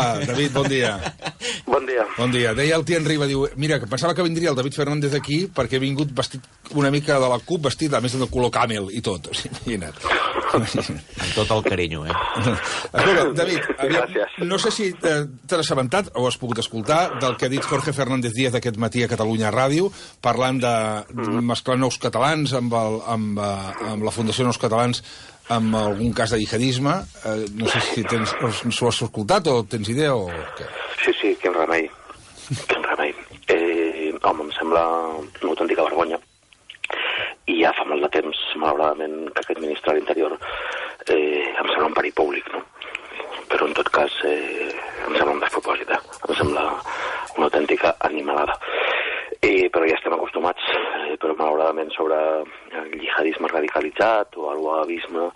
Hola, David, bon dia. Bon dia. Bon dia. Deia el Tien Riba, diu, mira, que pensava que vindria el David Fernández aquí perquè ha vingut vestit una mica de la CUP, vestit a més de color camel i tot. O sigui, imagina't. Amb tot el carinyo, Escolta, David, no sé si t'has assabentat o has pogut escoltar del que ha dit Jorge Fernández Díaz aquest matí a Catalunya Ràdio, parlant de mesclar nous catalans amb la Fundació Nous Catalans amb algun cas de jihadisme. No sé si s'ho has escoltat o tens idea o què? Sí, quin remei. Quin remei. Home, em sembla una autèntica vergonya. I ja fa molt de temps, malauradament, que aquest ministre de l'Interior em sembla un perill públic, no? Però, en tot cas, em sembla un despropòsit, em sembla una autèntica animalada. Però ja estem acostumats, però malauradament sobre el jihadisme radicalitzat o el wahabisme,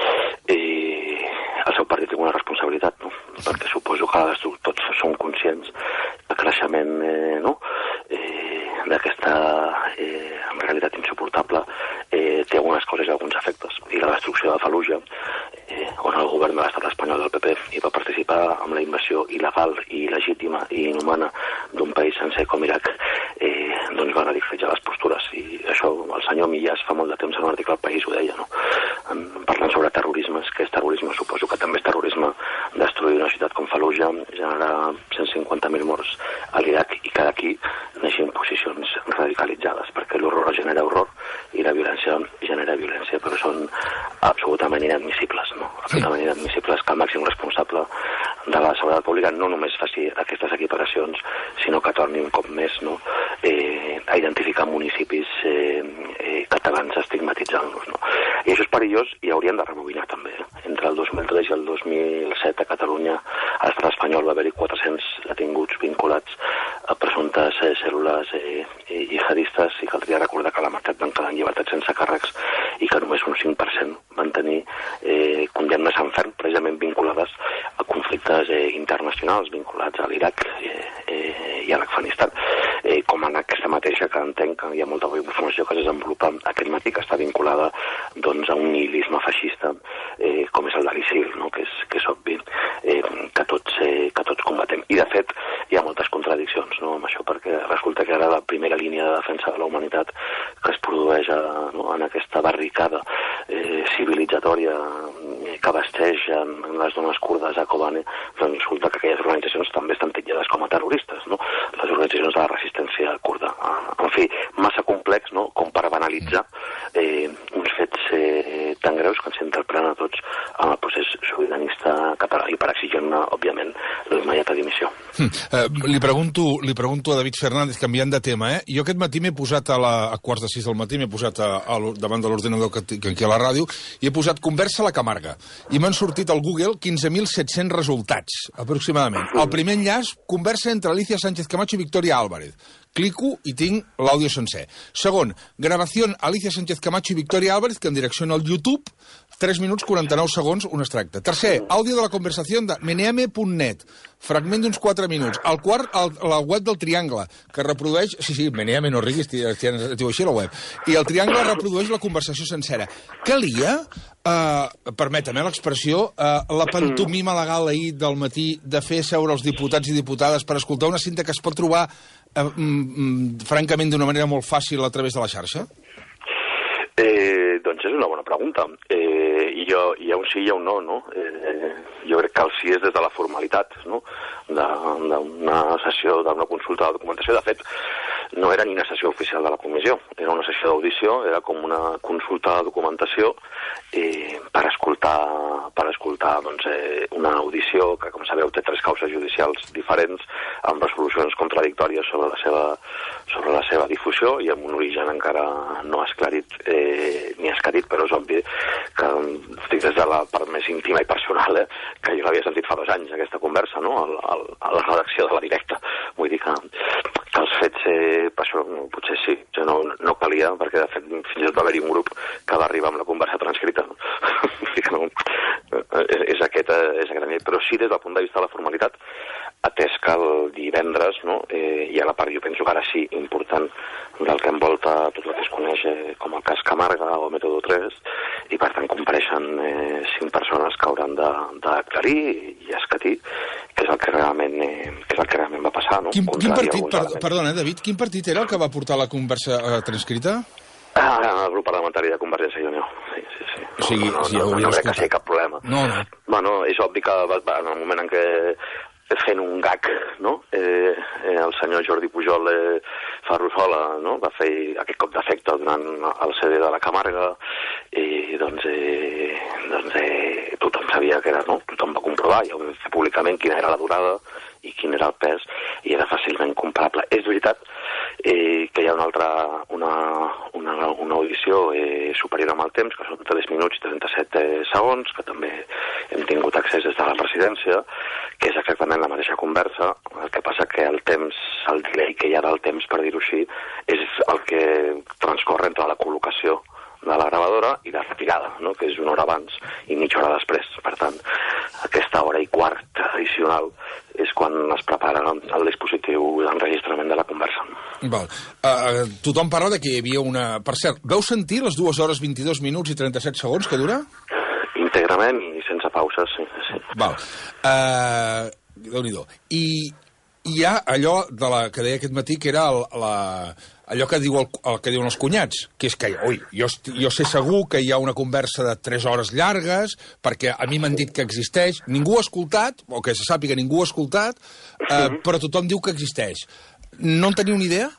el seu partit té una responsabilitat, no? Perquè suposo que tots som conscients del creixement, no?, d'aquesta realitat insuportable té algunes coses i alguns efectes. I la destrucció de Fallujah, on el govern de l'estat espanyol del PP hi va participar amb la invasió il·legal i il·legítima i inhumana d'un país sencer com Iraq, doncs va radicalitzar les postures. I això el senyor Millàs fa molt de temps en un article al País ho deia, no? Parlant sobre terrorisme, què és terrorisme? Suposo que també és terrorisme destruir una ciutat com Fallujah, generar 150.000 morts a l'Iraq i que d'aquí neixin posicions radicalitzades, perquè l'horror genera horror i la violència genera violència, però són absolutament inadmissibles, no? Absolutament inadmissibles que el màxim responsable de la seguretat pública no només faci aquestes equiparacions, sinó que torni un cop més, no?, a identificar municipis catalans estigmatitzant-los, no? I això és perillós i hauríem de rebobinar també. Entre el 2003 i el 2007 a Catalunya, a l'estat espanyol va haver-hi 400 detinguts vinculats a presumptes cèl·lules jihadistes, i caldria recordar que la meitat van quedar en llibertat sense càrrecs i que només un 5% van tenir condemnes en ferm, precisament vinculades a conflictes internacionals vinculats a l'Iraq i a l'Afganistan, com en aquesta mateixa que entenc que hi ha molta informació que es desenvolupa aquest matí, que està vinculada doncs a un nihilisme feixista com és el de l'ISIL, no?, que és obvi que tots combatem. I de fet hi ha moltes contradiccions, no?, amb això, perquè resulta que ara la primera línia de defensa de la humanitat que es produeix en aquesta barricada civilitzatòria que vesteix en les dones kurdes a Kobane, doncs resulta que aquelles organitzacions també estan titllades com a terroristes, no?, les organitzacions de la resistència kurda. En fi, massa complex, no?, com per banalitzar uns fets tan greus que ens interpel·len a tots en el procés sobiranista català i per exigir-ne, òbviament, la immediata dimissió. Li pregunto a David Fernández, canviant de tema, Jo aquest matí m'he posat a quarts de 6 del matí, m'he posat davant de l'ordinador que tinc aquí a la ràdio i he posat conversa a la Camarga. I m'han sortit al Google 15.700 resultats, aproximadament. El primer enllaç, conversa entre Alicia Sánchez Camacho i Victoria Álvarez. Clico i tinc l'àudio sencer. Segon, gravació Alicia Sánchez Camacho i Victoria Álvarez, que en direcció al YouTube, 3 minuts 49 segons, un extracte. Tercer, àudio de la conversació de meneame.net, fragment d'uns 4 minuts. El quart, la web del Triangle, que reprodueix... Sí, Meneame, no riguis, es diu així la web. I el Triangle reprodueix la conversació sencera. Calia, permeta-me l'expressió, la pantomima legal ahir del matí de fer seure els diputats i diputades per escoltar una cinta que es pot trobar francament d'una manera molt fàcil a través de la xarxa? Doncs és una bona pregunta. I hi ha un sí i hi ha un no, no? Jo crec que el sí és des de la formalitat, no?, d'una sessió, d'una consulta de documentació. De fet, no era ni una sessió oficial de la comissió, era una sessió d'audició, era com una consulta de documentació per escoltar doncs, una audició que, com sabeu, té 3 causes judicials diferents, amb resolucions contradictòries sobre la seva difusió i amb un origen encara no esclarit ni escarit, però és obvi que estic des de la part més íntima i personal, que jo l'havia sentit fa 2 anys, aquesta conversa, no?, a la redacció de la Directa. Vull dir que els fets, per això potser sí, no calia, perquè de fet fins i tot va haver-hi un grup que va arribar amb la conversa transcrita. És aquest nivell, però sí des del punt de vista de la formalitat, atès que el divendres, no, hi ha la part, jo penso que ara sí, important del que envolta tot el que es coneix com el cas Camarga o Método 3, i per tant compareixen 5 persones que hauran d'aclarir i escatir què és el que realment que és el que realment va passar, no? Quin partit, perdona, David, quin partit era el que va portar la conversa transcrita? El grup parlamentari de Convergència i Unió, sí. O sigui, no crec que sigui cap problema. No. Bueno, és obvi que en el moment en què fent un gag, no? El senyor Jordi Pujol Ferrusola, no? Va fer aquest cop d'efecte durant el CD de la Camarga i doncs tothom sabia que era, no? Tothom va comprovar, ja ho vam fer públicament quina era la durada i quin era el pes, i era fàcilment comparable. És veritat que hi ha una audició superior amb el temps, que són 3 minuts i 37 segons, que també hem tingut accés des de la presidència, que és exactament la mateixa conversa. El que passa que el temps, el delay que hi ha del temps, per dir-ho així, és el que transcorre entre la col·locació de la gravadora i la retirada, no? Que és una hora abans i mitja hora després. Per tant, aquesta hora i quart addicional és quan es prepara el dispositiu d'enregistrament de la conversa. Val. Tothom parla de que hi havia una... Per cert, veu sentir les 2 hores 22 minuts i 37 segons que dura? Íntegrament i sense pauses, sí. Val. Déu-n'hi-do. I hi ha allò de que deia aquest matí, que era allò que diu el que diuen els cunyats, que és que, jo sé segur que hi ha una conversa de 3 hores llargues, perquè a mi m'han dit que existeix, ningú ha escoltat, o que se sàpiga ningú ha escoltat, però tothom diu que existeix. No en teniu ni idea?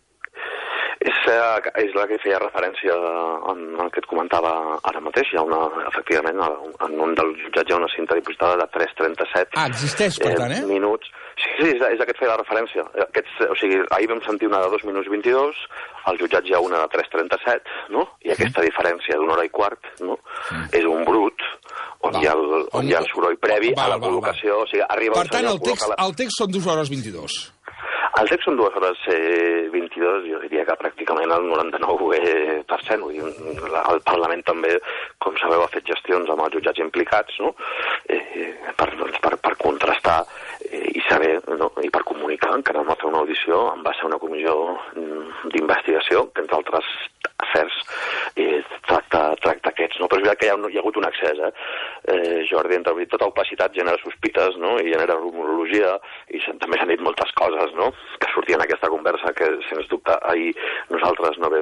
És la que feia referència en el que et comentava ara mateix. Hi ha efectivament, en un dels jutjats hi ha una cinta dipositada de 3:37 existeix, per tant, minuts. Sí, és a què et feia la referència. O sigui, ahir vam sentir una de 2 minuts 22, al jutjat hi ha una de 3:37, no? I aquesta diferència d'1 hora i quart, no? És un brut on hi ha el soroll previ a la col·locació. O sigui, arriba per tant, el text són 2 hores 22. El text són 2 hores 22, jo diria que pràcticament el 99%. Vull dir, el Parlament també, com sabeu, ha fet gestions amb els jutjats implicats, no? Per contrastar i saber, no? I per comunicar que anem a fer una audició en base a una comissió d'investigació, que entre altres afers tracta aquests, no? Però és veritat que hi ha hagut un accés, Jordi, entre tota opacitat genera sospites, no? I genera rumorologia, i també s'han dit moltes coses, no? Que sortien en aquesta conversa, que sens dubte ahir nosaltres no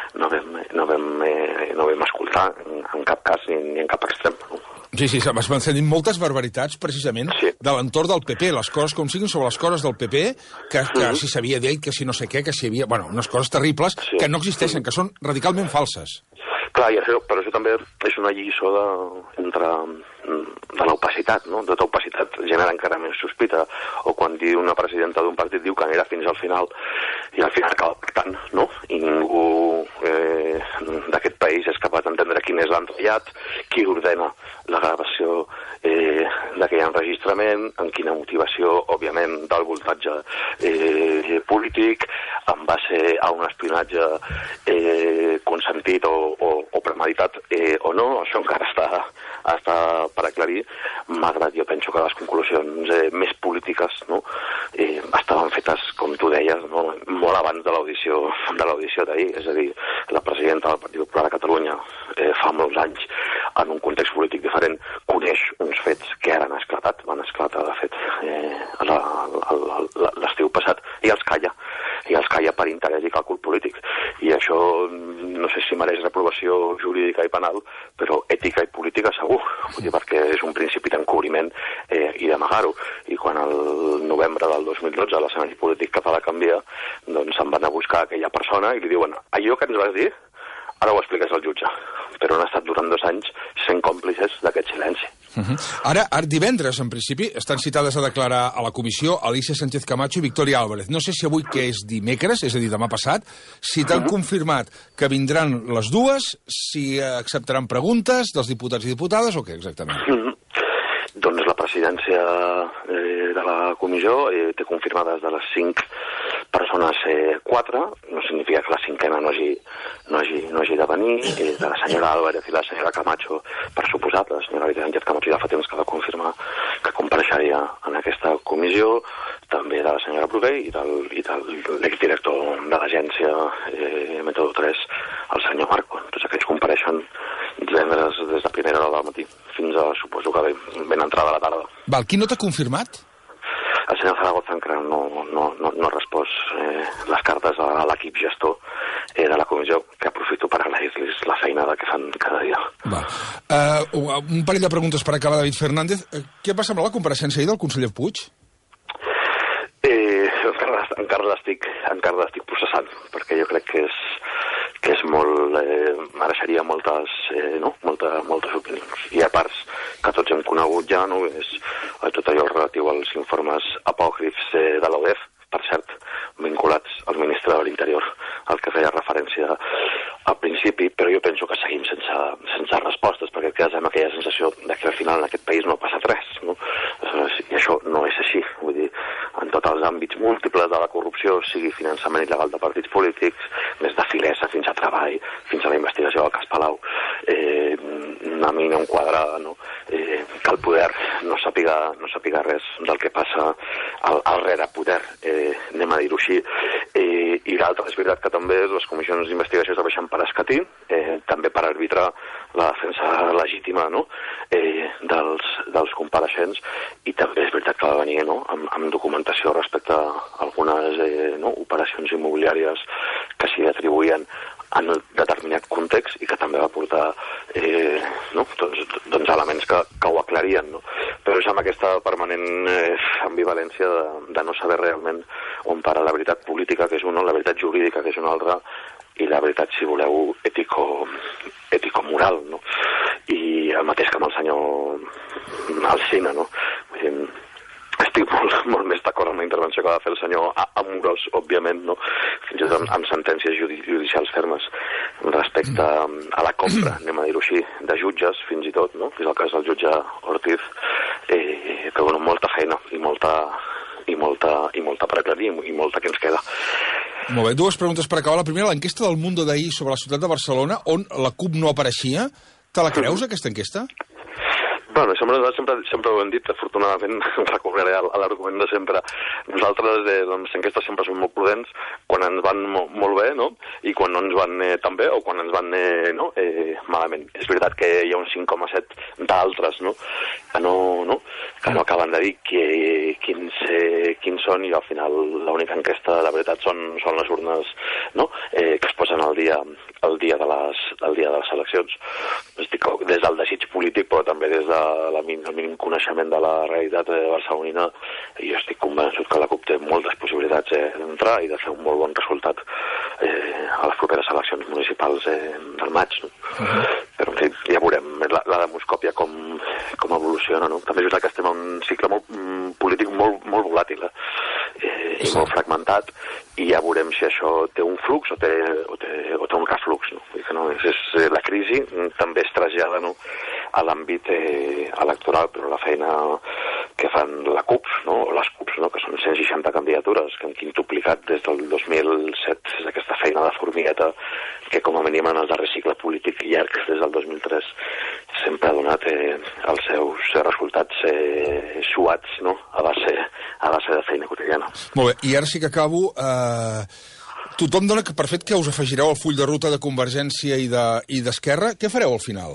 vam escoltar en cap cas ni en cap extrem, no? Sí, es van dir moltes barbaritats, precisament, de l'entorn del PP, les coses com siguin sobre les coses del PP, que si s'havia dit, que si no sé què, que si hi havia... Bueno, unes coses terribles que no existeixen, que són radicalment falses. Clar, però això també és una lliçó de l'opacitat, no? Tota opacitat genera encara més sospita, o quan una presidenta d'un partit diu que anirà fins al final, i al final acaba pactant, no? I ningú d'aquest país és capaç d'entendre quin és l'entrellat, qui ordena la gravació d'aquell enregistrament, amb quina motivació, òbviament, del voltatge polític, en base a un espionatge consentit o premeditat o no. Això encara està per aclarir, malgrat jo penso que les conclusions més polítiques, no, estaven fetes, com tu deies, no, molt abans de l'audició d'ahir. És a dir, la presidenta del Partit Popular de Catalunya fa molts anys, en un context polític diferent, coneix uns fets que ara han esclatat, van esclatar, de fet, l'estiu passat, i els calla per interès i càlcul polític. I això no sé si mereix reprovació jurídica i penal, però ètica i política segur, perquè és un principi d'encobriment i d'amagar-ho. I quan el novembre del 2012 l'escenari polític català canvia, doncs se'n van a buscar aquella persona i li diuen: allò que ens vas dir, ara ho expliques al jutge. Però han estat durant 2 anys sent còmplices d'aquest silenci. Ara, divendres, en principi, estan citades a declarar a la comissió Alicia Sánchez Camacho i Victoria Álvarez. No sé si avui, que és dimecres, és a dir, demà passat, si t'han confirmat que vindran les dues, si acceptaran preguntes dels diputats i diputades, o què, exactament? Doncs la presidència de la comissió té confirmades de les 5 persones 4, no significa que la 5a no hagi de venir, de la senyora Álvarez i la senyora Camacho, per suposat, la senyora Sánchez Camacho ja fa temps que va confirmar que compareixeria en aquesta comissió, també de la senyora Brugué i de l'exdirector de l'agència Método 3, el senyor Marco. Tots aquests compareixen divendres des de primera hora del matí fins a, suposo que ben entrada a la tarda. Val, qui no t'ha confirmat? senyor Zaragoza encara no ha respost les cartes a l'equip gestor de la comissió, que aprofito per agrair-los la feinada que fan cada dia. Va. Un parell de preguntes per acabar, David Fernández. Què passa amb la compareixença ahir del conseller Puig? Encara l'estic processant, perquè jo crec que és molt... mereixeria moltes opinions. Hi ha parts que tots hem conegut ja, no? És tot allò relatiu als informes apòcrifs de l'OEF, per cert, vinculats al ministre de l'Interior, al que feia referència al principi, però jo penso que seguim sense respostes, perquè et quedes amb aquella sensació de que al final en aquest país no ha passat res, no? I això no és així, vull dir, en tots els àmbits múltiples de la corrupció, sigui finançament il·legal de partits polítics, des de Filesa fins a treball, fins a la investigació del cas Palau, una mina, un quadre, no? Que el poder no sàpiga res del que passa al rerepoder, anem a dir-ho així. I l'altre, és veritat que també les comissions d'investigació serveixen per escatir, també per arbitrar la defensa legítima, no? dels compareixents, i també és veritat que va venir, no? amb documentació respecte a algunes operacions immobiliàries que s'hi atribuïen en un determinat context i que també va portar doncs elements que ho aclarien, no? Però és amb aquesta permanent ambivalència de no saber realment on para la veritat política, que és una, la veritat jurídica, que és una altra, i la veritat, si voleu, ètico-moral, no? I el mateix que amb el senyor Alsina, no? Vull dir, estic molt més d'acord amb la intervenció que va fer el senyor Amorós, òbviament, no? Fins i tot amb sentències judicials fermes respecte a la compra, anem a dir-ho així, de jutges, fins i tot, no? Que és el cas del jutge Ortiz, que dona molta feina i molta per aclarir i molta que ens queda. Molt bé, dues preguntes per acabar. La primera, l'enquesta del Mundo d'ahir sobre la ciutat de Barcelona, on la CUP no apareixia. Te la creus, aquesta enquesta? Bueno, sempre ho hem dit, afortunadament recuperaré l'argument de sempre. Nosaltres, les enquestes sempre som molt prudents quan ens van molt bé, no? I quan no ens van tan bé o quan ens van malament. És veritat que hi ha un 5,7 d'altres, no? Que no acaben de dir quins són, i al final l'única enquesta de la veritat són les urnes, no? Que es posen el dia de les eleccions. Estic des del desig polític, però també des del mínim coneixement de la realitat barcelonina, i jo estic convençut que la CUP té moltes possibilitats d'entrar i de fer un molt bon resultat a les properes eleccions municipals del maig, no? Però en fi, ja veurem la demoscòpia com evoluciona, no? També és veritat que estem en un cicle polític molt volàtil i molt fragmentat, i ja veurem si això té un flux o té un reflux, no? Vull dir que no, la crisi també es trasllada, no, a l'àmbit electoral, però la feina que fan la CUP, no, o les CUPs, no, que són 160 candidatures que han quintuplicat des del 2007, és aquesta feina de formigueta que com a mínim en el darrer cicle polític llarg, des del 2003, sempre ha donat els seus resultats suats, no, a base de feina quotidiana. Molt bé, i ara sí que acabo. Tothom dona per fet que us afegireu al full de ruta de Convergència i d'Esquerra. Què fareu al final?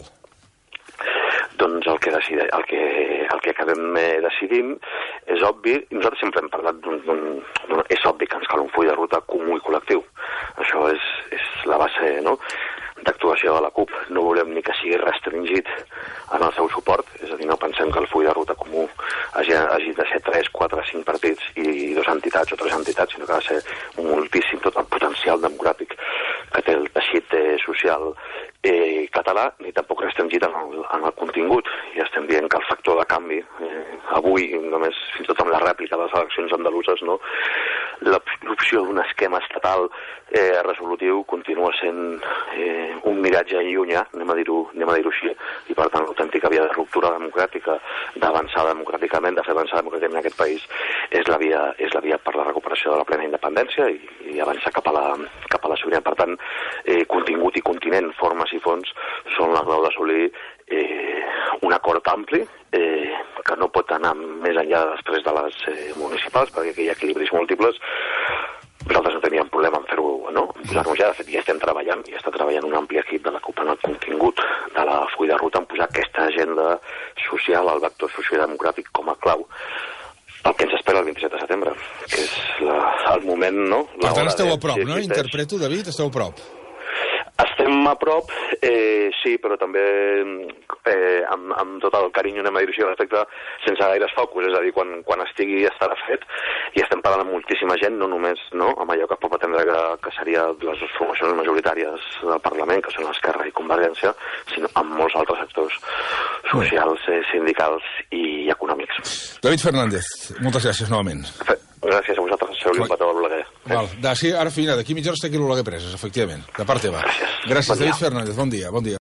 Doncs el que acabem decidint és obvi, nosaltres sempre hem parlat és obvi que ens cal un full de ruta comú i col·lectiu. Això és la base, no, d'actuació de la CUP. No volem ni que sigui restringit en el seu suport, és a dir, no pensem que el full de ruta comú hagi de ser 3, 4, 5 partits i 2 entitats o 3 entitats, sinó que ha de ser moltíssim tot el potencial democràtic que té el teixit social català, ni tampoc restringit en el contingut. Ja estem dient que el factor de canvi, avui, només fins i tot amb la rèplica de les eleccions andaluses, no, l'opció d'un esquema estatal resolutiu continua sent un miratge llunyà, anem a dir-ho així, i per tant l'autèntica via de ruptura democràtica, d'avançar democràticament, de fer avançar democràticament en aquest país, és la via per la recuperació de la plena independència i avançar cap a la sobirania. Per tant, contingut i continent, formes i fons són la clau d'assolir un acord ampli que no pot anar més enllà després de les municipals, perquè aquí hi ha equilibris múltiples. Nosaltres no teníem problema en fer-ho, no? Posar-nos ja, de fet, ja estem treballant, i està treballant un ampli equip de la CUP en el contingut de la full de ruta, en posar aquesta agenda social, el vector sociodemocràtic com a clau. el que ens espera el 27 de setembre, que és el moment, no? Per tant, esteu a prop, no? Interpreto, David, esteu a prop. Estem a prop, sí, però també amb tot el carinyo, anem a dir-ho així, respecte sense gaires focus, és a dir, quan estigui estarà fet, i estem parlant amb moltíssima gent, no només amb allò que es pot pretendre que seria les dues formacions majoritàries del Parlament, que són l'Esquerra i Convergència, sinó amb molts altres actors socials, sindicals i econòmics. David Fernández, moltes gràcies novament. Gràcies a vosaltres, sou un petó a l'Oleguer. Val, sí, ara, d'aquí mitja hora està aquí l'Oleguer Preses, efectivament, de part teva. Gràcies, David Fernández, bon dia.